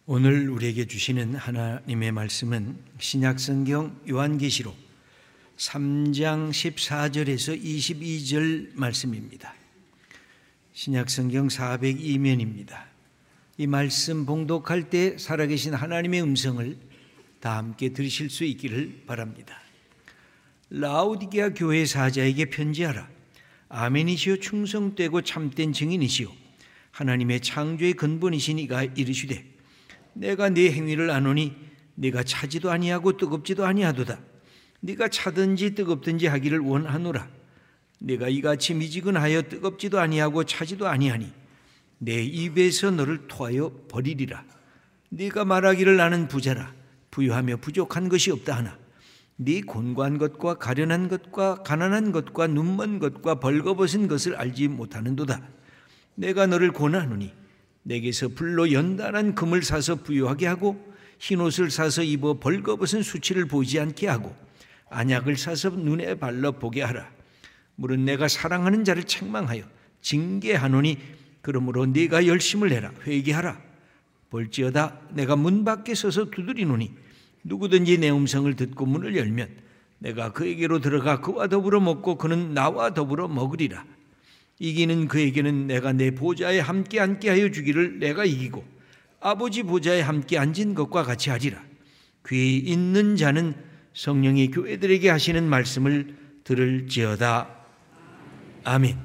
오늘 우리에게 주시는 하나님의 말씀은 신약성경 요한계시록 3장 14절에서 22절 말씀입니다. 신약성경 402면입니다. 이 말씀 봉독할 때 살아계신 하나님의 음성을 다 함께 들으실 수 있기를 바랍니다. 라오디게아 교회 사자에게 편지하라. 아멘이시오 충성되고 참된 증인이시오 하나님의 창조의 근본이신 이가 이르시되 내가 네 행위를 아노니 네가 차지도 아니하고 뜨겁지도 아니하도다. 네가 차든지 뜨겁든지 하기를 원하노라. 네가 이같이 미지근하여 뜨겁지도 아니하고 차지도 아니하니 내 입에서 너를 토하여 버리리라. 네가 말하기를 나는 부자라 부유하며 부족한 것이 없다 하나 네 곤고한 것과 가련한 것과 가난한 것과 눈먼 것과 벌거벗은 것을 알지 못하는도다. 내가 너를 권하노니 내게서 불로 연단한 금을 사서 부유하게 하고 흰옷을 사서 입어 벌거벗은 수치를 보이지 않게 하고 안약을 사서 눈에 발라 보게 하라. 물은 내가 사랑하는 자를 책망하여 징계하노니 그러므로 네가 열심을 내라. 회개하라. 볼지어다 내가 문 밖에 서서 두드리노니 누구든지 내 음성을 듣고 문을 열면 내가 그에게로 들어가 그와 더불어 먹고 그는 나와 더불어 먹으리라. 이기는 그에게는 내가 내 보좌에 함께 앉게 하여 주기를 내가 이기고 아버지 보좌에 함께 앉은 것과 같이 하리라. 귀 있는 자는 성령이 교회들에게 하시는 말씀을 들을지어다. 아멘.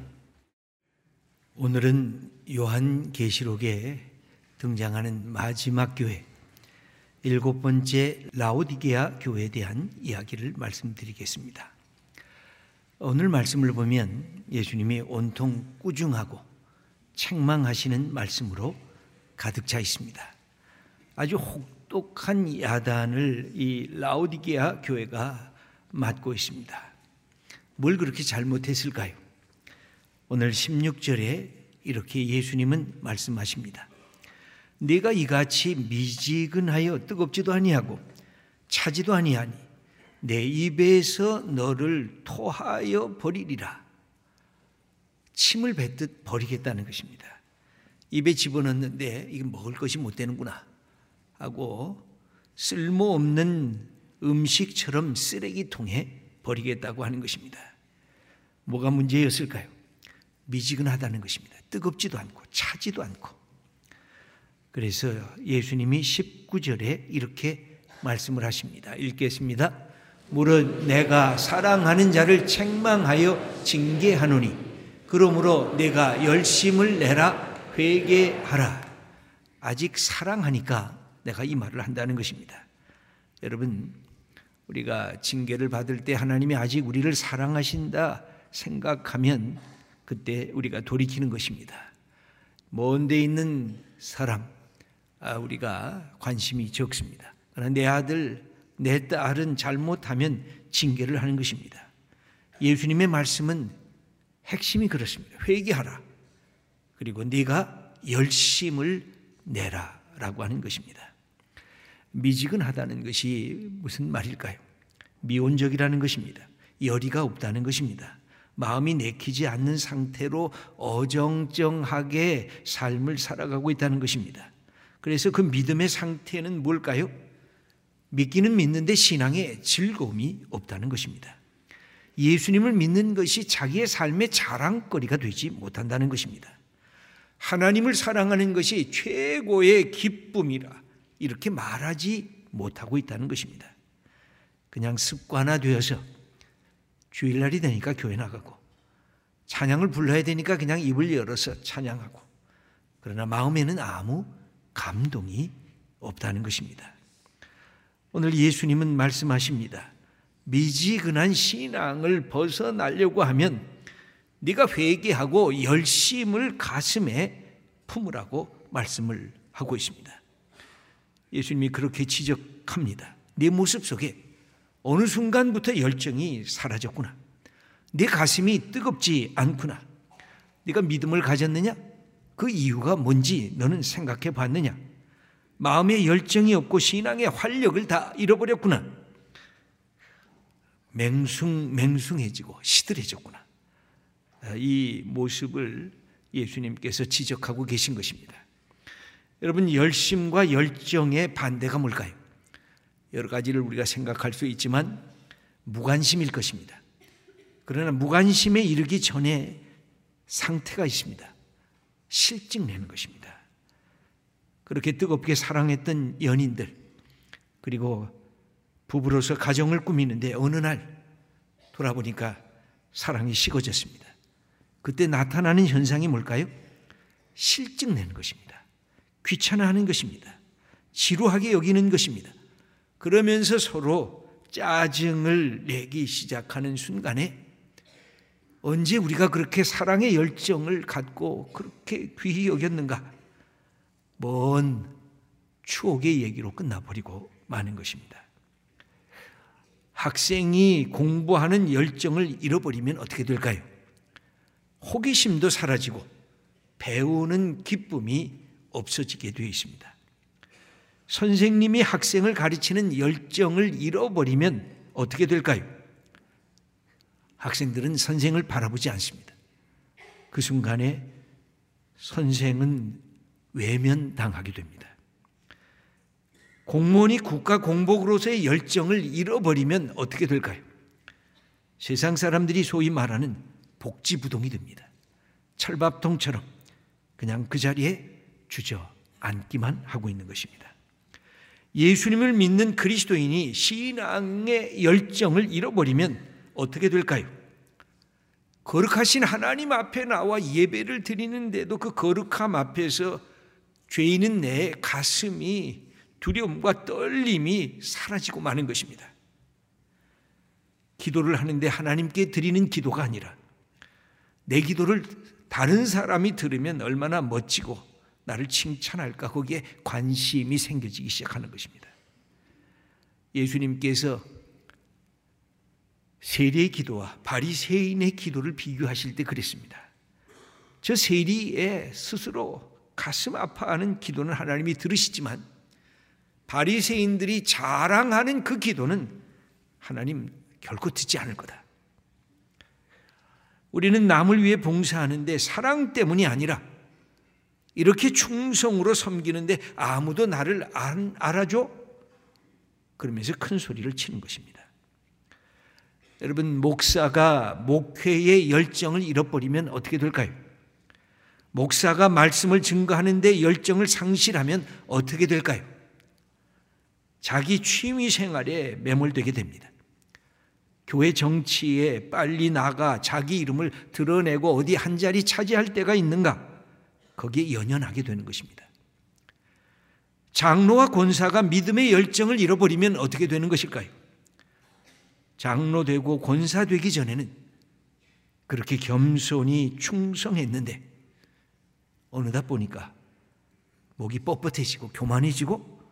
오늘은 요한계시록에 등장하는 마지막 교회, 7번째 라오디게아 교회에 대한 이야기를 말씀드리겠습니다. 오늘 말씀을 보면 예수님이 온통 꾸중하고 책망하시는 말씀으로 가득 차 있습니다. 아주 혹독한 야단을 이 라오디게아 교회가 맞고 있습니다. 뭘 그렇게 잘못했을까요? 오늘 16절에 이렇게 예수님은 말씀하십니다. 네가 이같이 미지근하여 뜨겁지도 아니하고 차지도 아니하니 내 입에서 너를 토하여 버리리라. 침을 뱉듯 버리겠다는 것입니다. 입에 집어넣는데 이게 먹을 것이 못 되는구나 하고 쓸모없는 음식처럼 쓰레기통에 버리겠다고 하는 것입니다. 뭐가 문제였을까요? 미지근하다는 것입니다. 뜨겁지도 않고 차지도 않고. 그래서 예수님이 19절에 이렇게 말씀을 하십니다. 읽겠습니다. 물은 내가 사랑하는 자를 책망하여 징계하노니 그러므로 내가 열심을 내라. 회개하라. 아직 사랑하니까 내가 이 말을 한다는 것입니다. 여러분, 우리가 징계를 받을 때 하나님이 아직 우리를 사랑하신다 생각하면 그때 우리가 돌이키는 것입니다. 먼 데 있는 사람, 우리가 관심이 적습니다. 그러나 내 아들, 내 딸은 잘못하면 징계를 하는 것입니다. 예수님의 말씀은 핵심이 그렇습니다. 회개하라. 그리고 네가 열심을 내라 라고 하는 것입니다. 미지근하다는 것이 무슨 말일까요? 미온적이라는 것입니다. 열의가 없다는 것입니다. 마음이 내키지 않는 상태로 어정쩡하게 삶을 살아가고 있다는 것입니다. 그래서 그 믿음의 상태는 뭘까요? 믿기는 믿는데 신앙에 즐거움이 없다는 것입니다. 예수님을 믿는 것이 자기의 삶의 자랑거리가 되지 못한다는 것입니다. 하나님을 사랑하는 것이 최고의 기쁨이라 이렇게 말하지 못하고 있다는 것입니다. 그냥 습관화되어서 주일날이 되니까 교회 나가고 찬양을 불러야 되니까 그냥 입을 열어서 찬양하고 그러나 마음에는 아무 감동이 없다는 것입니다. 오늘 예수님은 말씀하십니다. 미지근한 신앙을 벗어나려고 하면 네가 회개하고 열심을 가슴에 품으라고 말씀을 하고 있습니다. 예수님이 그렇게 지적합니다. 네 모습 속에 어느 순간부터 열정이 사라졌구나. 네 가슴이 뜨겁지 않구나. 네가 믿음을 가졌느냐? 그 이유가 뭔지 너는 생각해 봤느냐? 마음에 열정이 없고 신앙의 활력을 다 잃어버렸구나. 맹숭해지고 시들해졌구나. 이 모습을 예수님께서 지적하고 계신 것입니다. 여러분, 열심과 열정의 반대가 뭘까요? 여러 가지를 우리가 생각할 수 있지만 무관심일 것입니다. 그러나 무관심에 이르기 전에 상태가 있습니다. 실증내는 것입니다. 그렇게 뜨겁게 사랑했던 연인들, 그리고 부부로서 가정을 꾸미는데 어느 날 돌아보니까 사랑이 식어졌습니다. 그때 나타나는 현상이 뭘까요? 실증내는 것입니다. 귀찮아하는 것입니다. 지루하게 여기는 것입니다. 그러면서 서로 짜증을 내기 시작하는 순간에 언제 우리가 그렇게 사랑의 열정을 갖고 그렇게 귀히 여겼는가? 먼 추억의 얘기로 끝나버리고 마는 것입니다. 학생이 공부하는 열정을 잃어버리면 어떻게 될까요? 호기심도 사라지고 배우는 기쁨이 없어지게 되어 있습니다. 선생님이 학생을 가르치는 열정을 잃어버리면 어떻게 될까요? 학생들은 선생을 바라보지 않습니다. 그 순간에 선생은 외면당하게 됩니다. 공무원이 국가 공복으로서의 열정을 잃어버리면 어떻게 될까요? 세상 사람들이 소위 말하는 복지부동이 됩니다. 철밥통처럼 그냥 그 자리에 주저앉기만 하고 있는 것입니다. 예수님을 믿는 그리스도인이 신앙의 열정을 잃어버리면 어떻게 될까요? 거룩하신 하나님 앞에 나와 예배를 드리는데도 그 거룩함 앞에서 죄인은 내 가슴이 두려움과 떨림이 사라지고 마는 것입니다. 기도를 하는데 하나님께 드리는 기도가 아니라 내 기도를 다른 사람이 들으면 얼마나 멋지고 나를 칭찬할까, 거기에 관심이 생겨지기 시작하는 것입니다. 예수님께서 세리의 기도와 바리새인의 기도를 비교하실 때 그랬습니다. 저 세리의 스스로 가슴 아파하는 기도는 하나님이 들으시지만 바리새인들이 자랑하는 그 기도는 하나님 결코 듣지 않을 거다. 우리는 남을 위해 봉사하는데 사랑 때문이 아니라 이렇게 충성으로 섬기는데 아무도 나를 안 알아줘? 그러면서 큰 소리를 치는 것입니다. 여러분, 목사가 목회의 열정을 잃어버리면 어떻게 될까요? 목사가 말씀을 증거하는데 열정을 상실하면 어떻게 될까요? 자기 취미 생활에 매몰되게 됩니다. 교회 정치에 빨리 나가 자기 이름을 드러내고 어디 한 자리 차지할 때가 있는가? 거기에 연연하게 되는 것입니다. 장로와 권사가 믿음의 열정을 잃어버리면 어떻게 되는 것일까요? 장로 되고 권사 되기 전에는 그렇게 겸손히 충성했는데 어느덧 보니까 목이 뻣뻣해지고 교만해지고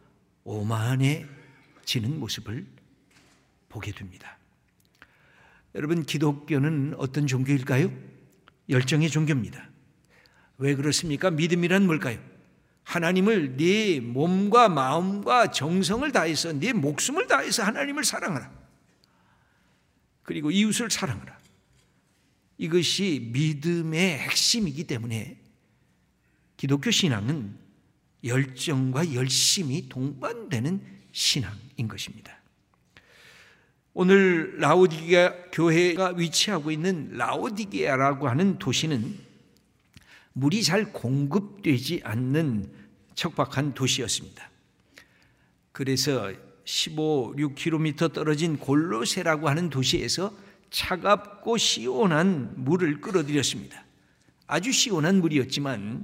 오만해지는 모습을 보게 됩니다. 여러분, 기독교는 어떤 종교일까요? 열정의 종교입니다. 왜 그렇습니까? 믿음이란 뭘까요? 하나님을 네 몸과 마음과 정성을 다해서, 네 목숨을 다해서 하나님을 사랑하라. 그리고 이웃을 사랑하라. 이것이 믿음의 핵심이기 때문에 기독교 신앙은 열정과 열심이 동반되는 신앙인 것입니다. 오늘 라오디게아 교회가 위치하고 있는 라오디게아라고 하는 도시는 물이 잘 공급되지 않는 척박한 도시였습니다. 그래서 16km 떨어진 골로세라고 하는 도시에서 차갑고 시원한 물을 끌어들였습니다. 아주 시원한 물이었지만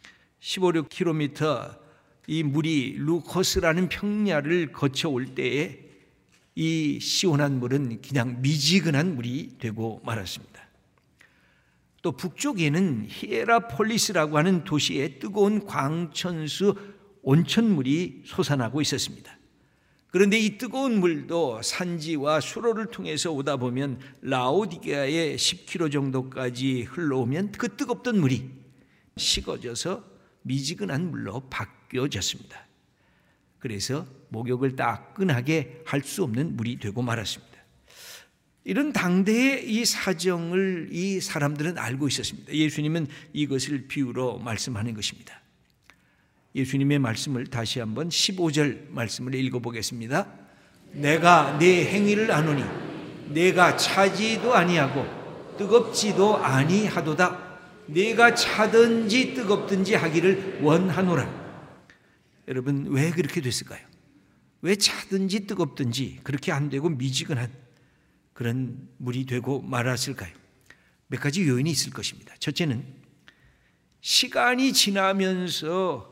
16km 이 물이 루코스라는 평야를 거쳐올 때에 이 시원한 물은 그냥 미지근한 물이 되고 말았습니다. 또 북쪽에는 히에라폴리스라고 하는 도시에 뜨거운 광천수 온천물이 솟아나고 있었습니다. 그런데 이 뜨거운 물도 산지와 수로를 통해서 오다 보면 라오디게아에 10km 정도까지 흘러오면 그 뜨겁던 물이 식어져서 미지근한 물로 바뀌어졌습니다. 그래서 목욕을 따끈하게 할 수 없는 물이 되고 말았습니다. 이런 당대의 이 사정을 이 사람들은 알고 있었습니다. 예수님은 이것을 비유로 말씀하는 것입니다. 예수님의 말씀을 다시 한번 15절 말씀을 읽어보겠습니다. 내가 내 행위를 아노니 내가 차지도 아니하고 뜨겁지도 아니하도다. 내가 차든지 뜨겁든지 하기를 원하노라. 여러분, 왜 그렇게 됐을까요? 왜 차든지 뜨겁든지 그렇게 안 되고 미지근한 그런 물이 되고 말았을까요? 몇 가지 요인이 있을 것입니다. 첫째는 시간이 지나면서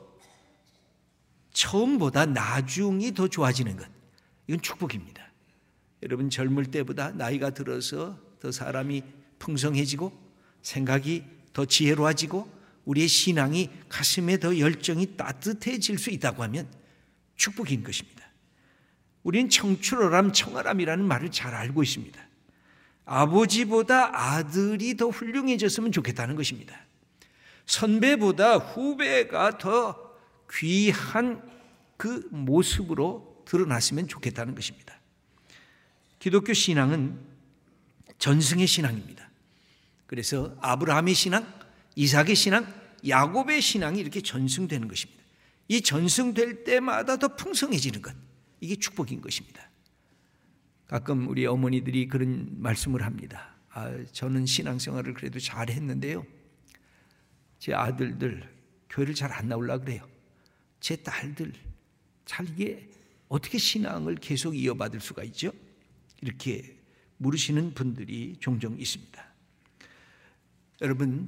처음보다 나중이 더 좋아지는 것, 이건 축복입니다. 여러분, 젊을 때보다 나이가 들어서 더 사람이 풍성해지고 생각이 더 지혜로워지고 우리의 신앙이 가슴에 더 열정이 따뜻해질 수 있다고 하면 축복인 것입니다. 우리는 청출어람 청아람이라는 말을 잘 알고 있습니다. 아버지보다 아들이 더 훌륭해졌으면 좋겠다는 것입니다. 선배보다 후배가 더 귀한 그 모습으로 드러났으면 좋겠다는 것입니다. 기독교 신앙은 전승의 신앙입니다. 그래서 아브라함의 신앙, 이삭의 신앙, 야곱의 신앙이 이렇게 전승되는 것입니다. 이 전승될 때마다 더 풍성해지는 것, 이게 축복인 것입니다. 가끔 우리 어머니들이 그런 말씀을 합니다. 저는 신앙생활을 그래도 잘 했는데요, 제 아들들 교회를 잘 안 나오려고 그래요. 제 딸들 잘 이게 어떻게 신앙을 계속 이어받을 수가 있죠? 이렇게 물으시는 분들이 종종 있습니다. 여러분,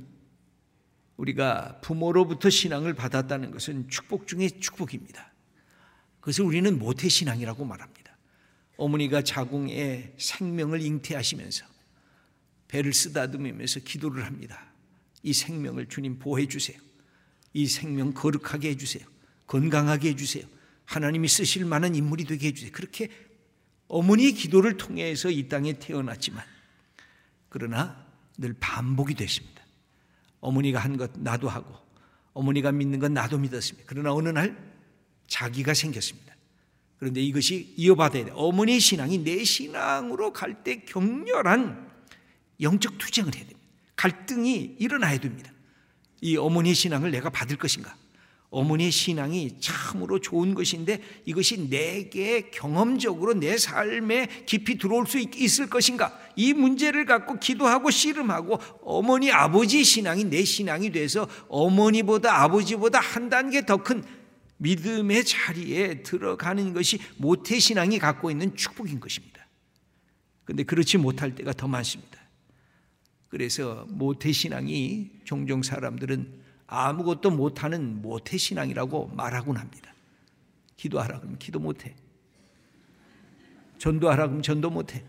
우리가 부모로부터 신앙을 받았다는 것은 축복 중에 축복입니다. 그것을 우리는 모태신앙이라고 말합니다. 어머니가 자궁에 생명을 잉태하시면서 배를 쓰다듬으면서 기도를 합니다. 이 생명을 주님 보호해 주세요. 이 생명 거룩하게 해주세요. 건강하게 해주세요. 하나님이 쓰실 만한 인물이 되게 해주세요. 그렇게 어머니의 기도를 통해서 이 땅에 태어났지만, 그러나 늘 반복이 됐습니다. 어머니가 한 것 나도 하고, 어머니가 믿는 건 나도 믿었습니다. 그러나 어느 날 자기가 생겼습니다. 그런데 이것이 이어받아야 돼요. 어머니의 신앙이 내 신앙으로 갈 때 격렬한 영적 투쟁을 해야 됩니다. 갈등이 일어나야 됩니다. 이 어머니의 신앙을 내가 받을 것인가? 어머니의 신앙이 참으로 좋은 것인데 이것이 내게 경험적으로 내 삶에 깊이 들어올 수 있을 것인가? 이 문제를 갖고 기도하고 씨름하고 어머니 아버지 신앙이 내 신앙이 돼서 어머니보다 아버지보다 한 단계 더 큰 믿음의 자리에 들어가는 것이 모태신앙이 갖고 있는 축복인 것입니다. 그런데 그렇지 못할 때가 더 많습니다. 그래서 모태신앙이 종종 사람들은 아무것도 못하는 모태신앙이라고 말하곤 합니다. 기도하라 그러면 기도 못해. 전도하라 그러면 전도 못해.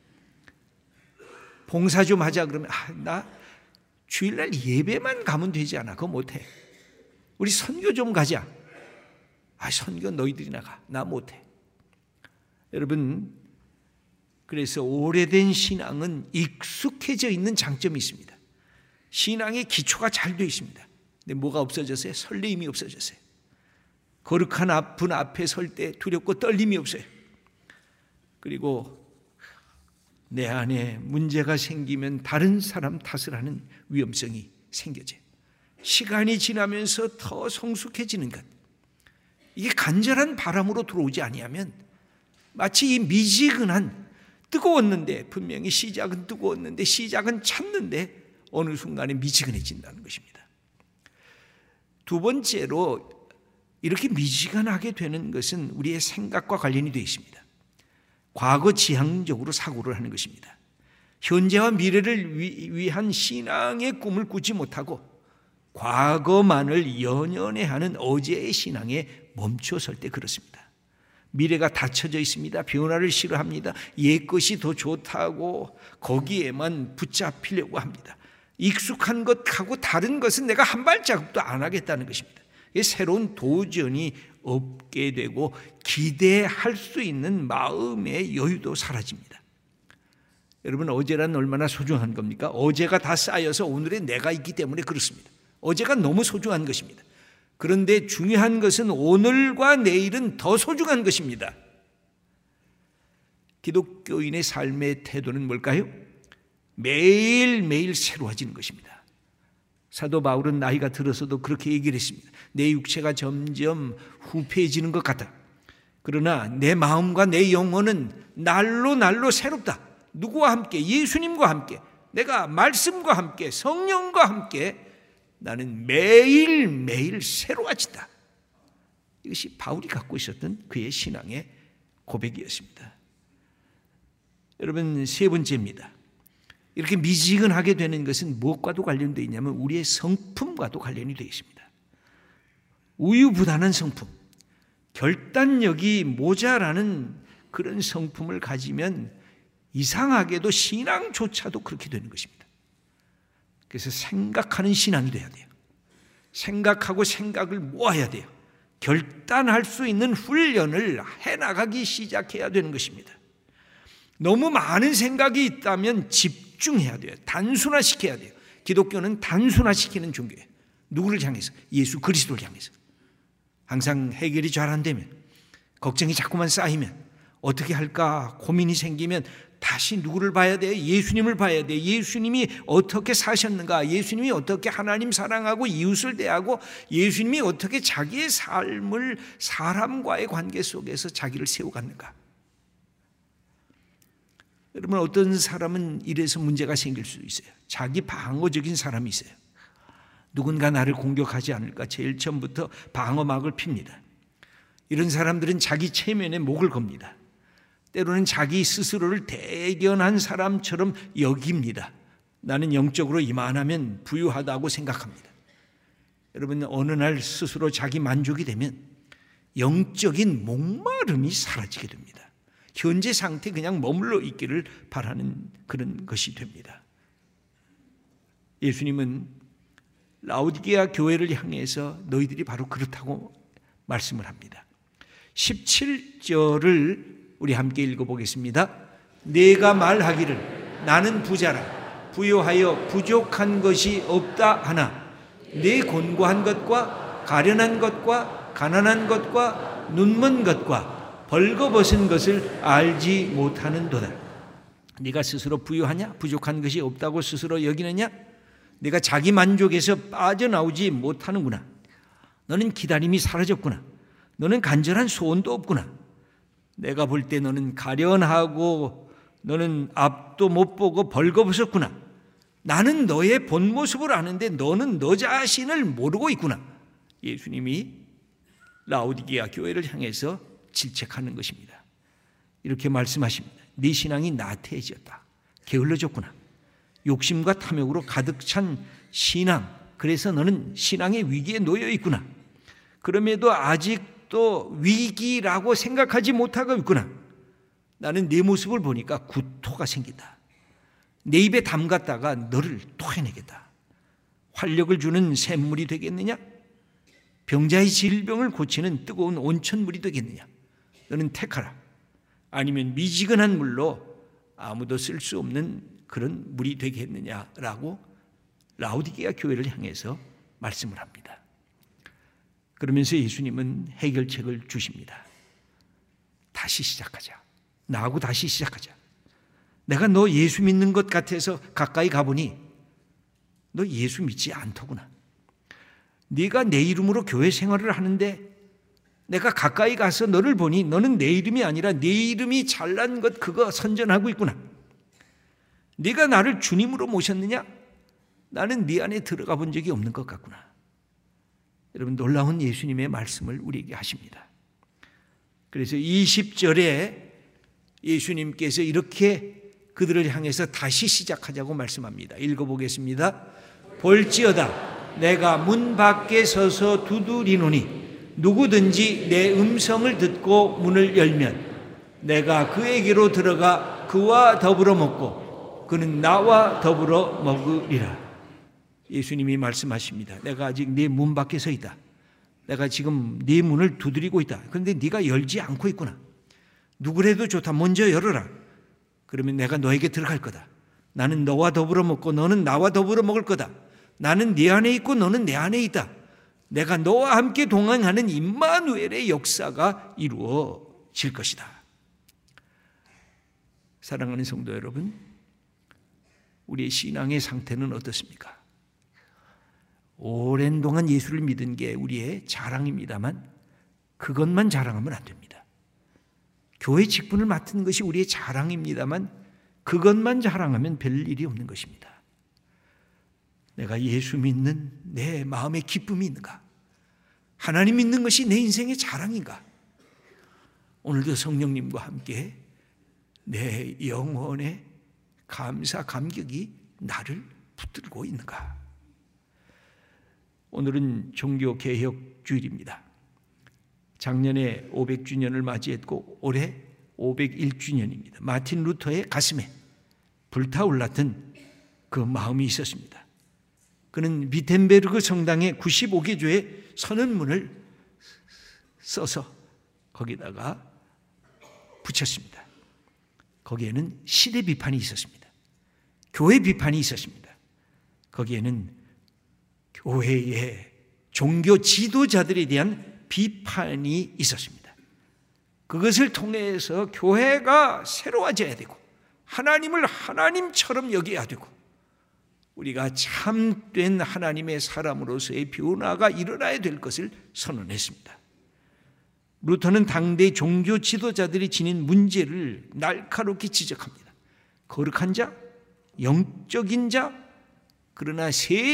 봉사 좀 하자 그러면 나 주일날 예배만 가면 되지 않아. 그거 못해. 우리 선교 좀 가자. 선교 너희들이 나가. 나 못해. 여러분, 그래서 오래된 신앙은 익숙해져 있는 장점이 있습니다. 신앙의 기초가 잘 되어 있습니다. 근데 뭐가 없어졌어요? 설레임이 없어졌어요. 거룩한 분 앞에 설 때 두렵고 떨림이 없어요. 그리고 내 안에 문제가 생기면 다른 사람 탓을 하는 위험성이 생겨져요. 시간이 지나면서 더 성숙해지는 것, 이게 간절한 바람으로 들어오지 아니하면 마치 이 미지근한, 뜨거웠는데 분명히 시작은 뜨거웠는데 시작은 찼는데 어느 순간에 미지근해진다는 것입니다. 두 번째로 이렇게 미지근하게 되는 것은 우리의 생각과 관련이 되어 있습니다. 과거 지향적으로 사고를 하는 것입니다. 현재와 미래를 위한 신앙의 꿈을 꾸지 못하고 과거만을 연연해하는 어제의 신앙에 멈춰설 때 그렇습니다. 미래가 닫혀져 있습니다. 변화를 싫어합니다. 옛것이 더 좋다고 거기에만 붙잡히려고 합니다. 익숙한 것하고 다른 것은 내가 한 발자국도 안 하겠다는 것입니다. 새로운 도전이 없게 되고 기대할 수 있는 마음의 여유도 사라집니다. 여러분, 어제란 얼마나 소중한 겁니까? 어제가 다 쌓여서 오늘의 내가 있기 때문에 그렇습니다. 어제가 너무 소중한 것입니다. 그런데 중요한 것은 오늘과 내일은 더 소중한 것입니다. 기독교인의 삶의 태도는 뭘까요? 매일매일 새로워지는 것입니다. 사도 바울은 나이가 들어서도 그렇게 얘기를 했습니다. 내 육체가 점점 후패해지는 것 같다. 그러나 내 마음과 내 영혼은 날로 날로 새롭다. 누구와 함께? 예수님과 함께, 내가 말씀과 함께, 성령과 함께 나는 매일매일 새로워진다. 이것이 바울이 갖고 있었던 그의 신앙의 고백이었습니다. 여러분, 세 번째입니다. 이렇게 미지근하게 되는 것은 무엇과도 관련되어 있냐면 우리의 성품과도 관련이 되어 있습니다. 우유부단한 성품, 결단력이 모자라는 그런 성품을 가지면 이상하게도 신앙조차도 그렇게 되는 것입니다. 그래서 생각하는 신앙이 돼야 돼요. 생각하고 생각을 모아야 돼요. 결단할 수 있는 훈련을 해나가기 시작해야 되는 것입니다. 너무 많은 생각이 있다면 집중해야 돼요. 단순화시켜야 돼요. 기독교는 단순화시키는 종교예요. 누구를 향해서? 예수 그리스도를 향해서. 항상 해결이 잘 안 되면, 걱정이 자꾸만 쌓이면, 어떻게 할까 고민이 생기면 다시 누구를 봐야 돼요? 예수님을 봐야 돼요. 예수님이 어떻게 사셨는가? 예수님이 어떻게 하나님 사랑하고 이웃을 대하고 예수님이 어떻게 자기의 삶을 사람과의 관계 속에서 자기를 세워갔는가? 여러분, 어떤 사람은 이래서 문제가 생길 수 있어요. 자기 방어적인 사람이 있어요. 누군가 나를 공격하지 않을까 제일 처음부터 방어막을 핍니다. 이런 사람들은 자기 체면에 목을 겁니다. 때로는 자기 스스로를 대견한 사람처럼 여깁니다. 나는 영적으로 이만하면 부유하다고 생각합니다. 여러분, 어느 날 스스로 자기 만족이 되면 영적인 목마름이 사라지게 됩니다. 현재 상태에 그냥 머물러 있기를 바라는 그런 것이 됩니다. 예수님은 라오디게아 교회를 향해서 너희들이 바로 그렇다고 말씀을 합니다. 17절을 우리 함께 읽어보겠습니다. 내가 말하기를 나는 부자라 부요하여 부족한 것이 없다 하나 내 곤고한 것과 가련한 것과 가난한 것과 눈먼 것과 벌거벗은 것을 알지 못하는도다. 네가 스스로 부유하냐? 부족한 것이 없다고 스스로 여기느냐? 네가 자기 만족에서 빠져나오지 못하는구나. 너는 기다림이 사라졌구나. 너는 간절한 소원도 없구나. 내가 볼 때 너는 가련하고 너는 앞도 못 보고 벌거벗었구나. 나는 너의 본 모습을 아는데 너는 너 자신을 모르고 있구나. 예수님이 라오디게아 교회를 향해서 질책하는 것입니다. 이렇게 말씀하십니다. 네 신앙이 나태해졌다. 게을러졌구나. 욕심과 탐욕으로 가득 찬 신앙, 그래서 너는 신앙의 위기에 놓여 있구나. 그럼에도 아직도 위기라고 생각하지 못하고 있구나. 나는 네 모습을 보니까 구토가 생긴다. 내 입에 담갔다가 너를 토해내겠다. 활력을 주는 샘물이 되겠느냐? 병자의 질병을 고치는 뜨거운 온천물이 되겠느냐? 너는 택하라. 아니면 미지근한 물로 아무도 쓸 수 없는 그런 물이 되겠느냐라고 라오디게아 교회를 향해서 말씀을 합니다. 그러면서 예수님은 해결책을 주십니다. 다시 시작하자. 나하고 다시 시작하자. 내가 너 예수 믿는 것 같아서 가까이 가보니 너 예수 믿지 않더구나. 네가 내 이름으로 교회 생활을 하는데 내가 가까이 가서 너를 보니 너는 내 이름이 아니라 네 이름이 잘난 것 그거 선전하고 있구나. 네가 나를 주님으로 모셨느냐? 나는 네 안에 들어가 본 적이 없는 것 같구나. 여러분, 놀라운 예수님의 말씀을 우리에게 하십니다. 그래서 20절에 예수님께서 이렇게 그들을 향해서 다시 시작하자고 말씀합니다. 읽어보겠습니다. 볼지어다 내가 문 밖에 서서 두드리노니 누구든지 내 음성을 듣고 문을 열면 내가 그에게로 들어가 그와 더불어 먹고 그는 나와 더불어 먹으리라. 예수님이 말씀하십니다. 내가 아직 네 문 밖에 서 있다. 내가 지금 네 문을 두드리고 있다. 그런데 네가 열지 않고 있구나. 누구라도 좋다. 먼저 열어라. 그러면 내가 너에게 들어갈 거다. 나는 너와 더불어 먹고 너는 나와 더불어 먹을 거다. 나는 네 안에 있고 너는 내 안에 있다. 내가 너와 함께 동행하는 임마누엘의 역사가 이루어질 것이다. 사랑하는 성도 여러분, 우리의 신앙의 상태는 어떻습니까? 오랜 동안 예수를 믿은 게 우리의 자랑입니다만 그것만 자랑하면 안 됩니다. 교회 직분을 맡은 것이 우리의 자랑입니다만 그것만 자랑하면 별 일이 없는 것입니다. 내가 예수 믿는 내 마음의 기쁨이 있는가? 하나님 믿는 것이 내 인생의 자랑인가? 오늘도 성령님과 함께 내 영혼의 감사, 감격이 나를 붙들고 있는가? 오늘은 종교개혁주일입니다. 작년에 500주년을 맞이했고 올해 501주년입니다. 마틴 루터의 가슴에 불타올랐던 그 마음이 있었습니다. 그는 비텐베르그 성당의 95개조의 선언문을 써서 거기다가 붙였습니다. 거기에는 시대 비판이 있었습니다. 교회 비판이 있었습니다. 거기에는 교회의 종교 지도자들에 대한 비판이 있었습니다. 그것을 통해서 교회가 새로워져야 되고 하나님을 하나님처럼 여겨야 되고 우리가 참된 하나님의 사람으로서의 변화가 일어나야 될 것을 선언했습니다. 루터는 당대 종교 지도자들이 지닌 문제를 날카롭게 지적합니다. 거룩한 자, 영적인 자, 그러나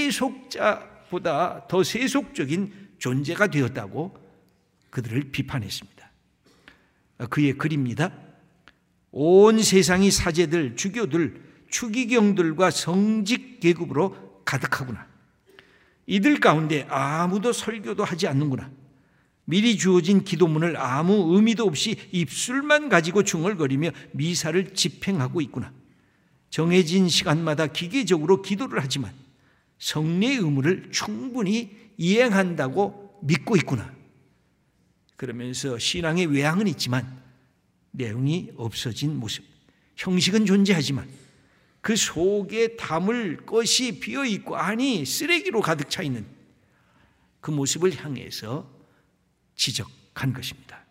세속자보다 더 세속적인 존재가 되었다고 그들을 비판했습니다. 그의 글입니다. 온 세상이 사제들, 주교들, 추기경들과 성직계급으로 가득하구나. 이들 가운데 아무도 설교도 하지 않는구나. 미리 주어진 기도문을 아무 의미도 없이 입술만 가지고 중얼거리며 미사를 집행하고 있구나. 정해진 시간마다 기계적으로 기도를 하지만 성례의 의무를 충분히 이행한다고 믿고 있구나. 그러면서 신앙의 외양은 있지만 내용이 없어진 모습, 형식은 존재하지만 그 속에 담을 것이 비어있고 안이 쓰레기로 가득 차 있는 그 모습을 향해서 지적한 것입니다.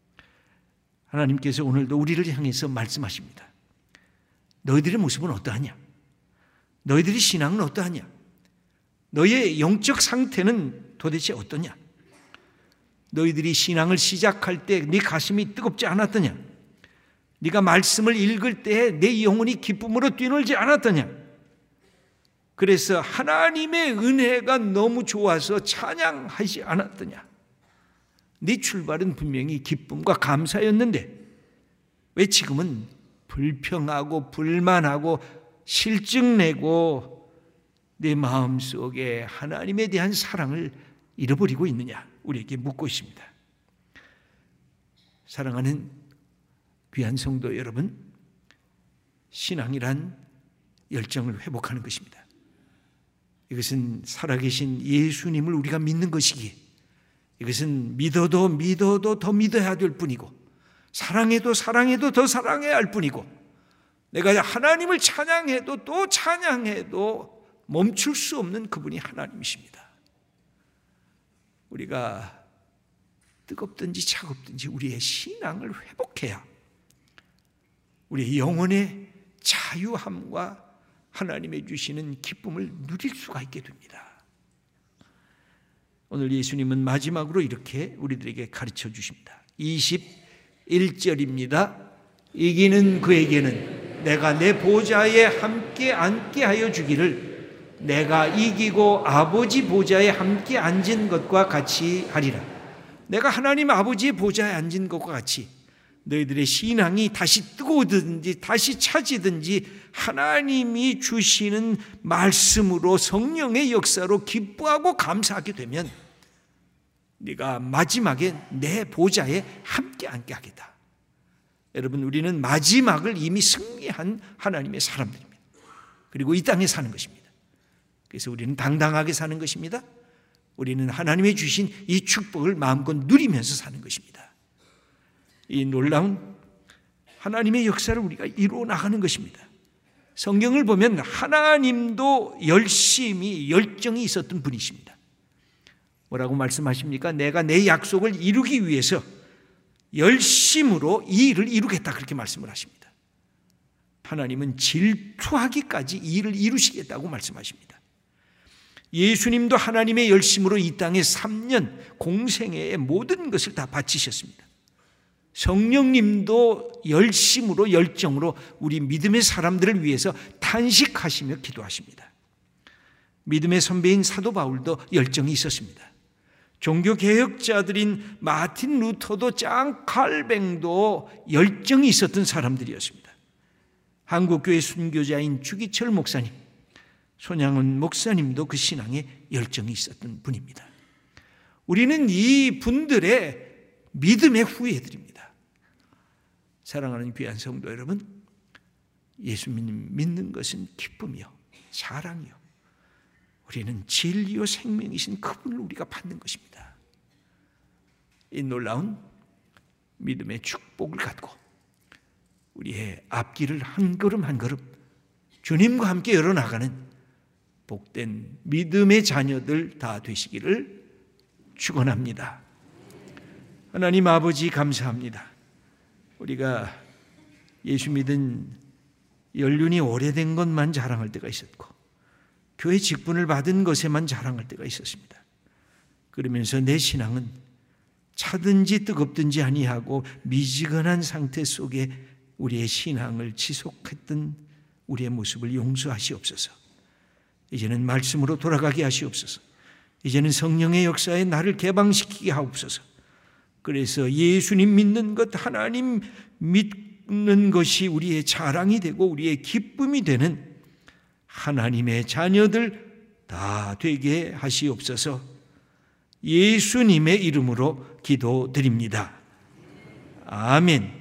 하나님께서 오늘도 우리를 향해서 말씀하십니다. 너희들의 모습은 어떠하냐? 너희들의 신앙은 어떠하냐? 너희의 영적 상태는 도대체 어떠냐? 너희들이 신앙을 시작할 때 네 가슴이 뜨겁지 않았더냐? 네가 말씀을 읽을 때 내 영혼이 기쁨으로 뛰놀지 않았더냐? 그래서 하나님의 은혜가 너무 좋아서 찬양하지 않았더냐? 네 출발은 분명히 기쁨과 감사였는데 왜 지금은 불평하고 불만하고 실증내고 내 마음속에 하나님에 대한 사랑을 잃어버리고 있느냐? 우리에게 묻고 있습니다. 사랑하는 귀한 성도 여러분, 신앙이란 열정을 회복하는 것입니다. 이것은 살아계신 예수님을 우리가 믿는 것이기에 이것은 믿어도 더 믿어야 될 뿐이고 사랑해도 더 사랑해야 할 뿐이고 내가 하나님을 찬양해도 또 찬양해도 멈출 수 없는 그분이 하나님이십니다. 우리가 뜨겁든지 차갑든지 우리의 신앙을 회복해야 우리의 영혼의 자유함과 하나님의 주시는 기쁨을 누릴 수가 있게 됩니다. 오늘 예수님은 마지막으로 이렇게 우리들에게 가르쳐 주십니다. 21절입니다. 이기는 그에게는 내가 내 보좌에 함께 앉게 하여 주기를 내가 이기고 아버지 보좌에 함께 앉은 것과 같이 하리라. 내가 하나님 아버지의 보좌에 앉은 것과 같이 너희들의 신앙이 다시 뜨거워지든지 다시 차지든지 하나님이 주시는 말씀으로 성령의 역사로 기뻐하고 감사하게 되면 네가 마지막에 내 보좌에 함께 앉게 하겠다. 여러분, 우리는 마지막을 이미 승리한 하나님의 사람들입니다. 그리고 이 땅에 사는 것입니다. 그래서 우리는 당당하게 사는 것입니다. 우리는 하나님의 주신 이 축복을 마음껏 누리면서 사는 것입니다. 이 놀라운 하나님의 역사를 우리가 이루어 나가는 것입니다. 성경을 보면 하나님도 열정이 있었던 분이십니다. 뭐라고 말씀하십니까? 내가 내 약속을 이루기 위해서 열심으로 이 일을 이루겠다, 그렇게 말씀을 하십니다. 하나님은 질투하기까지 이 일을 이루시겠다고 말씀하십니다. 예수님도 하나님의 열심으로 이 땅에 3년 공생애의 모든 것을 다 바치셨습니다. 성령님도 열심으로 열정으로 우리 믿음의 사람들을 위해서 탄식하시며 기도하십니다. 믿음의 선배인 사도 바울도 열정이 있었습니다. 종교개혁자들인 마틴 루터도 짱 칼뱅도 열정이 있었던 사람들이었습니다. 한국교회 순교자인 주기철 목사님, 손양은 목사님도 그 신앙에 열정이 있었던 분입니다. 우리는 이 분들의 믿음의 후예들입니다. 사랑하는 귀한 성도 여러분, 예수님 믿는 것은 기쁨이요, 자랑이요. 우리는 진리요 생명이신 그분을 우리가 받는 것입니다. 이 놀라운 믿음의 축복을 갖고 우리의 앞길을 한 걸음 한 걸음 주님과 함께 열어나가는 복된 믿음의 자녀들 다 되시기를 축원합니다. 하나님 아버지 감사합니다. 우리가 예수 믿은 연륜이 오래된 것만 자랑할 때가 있었고 교회 직분을 받은 것에만 자랑할 때가 있었습니다. 그러면서 내 신앙은 차든지 뜨겁든지 아니하고 미지근한 상태 속에 우리의 신앙을 지속했던 우리의 모습을 용서하시옵소서. 이제는 말씀으로 돌아가게 하시옵소서. 이제는 성령의 역사에 나를 개방시키게 하옵소서. 그래서 예수님 믿는 것, 하나님 믿는 것이 우리의 자랑이 되고 우리의 기쁨이 되는 하나님의 자녀들 다 되게 하시옵소서. 예수님의 이름으로 기도드립니다. 아멘.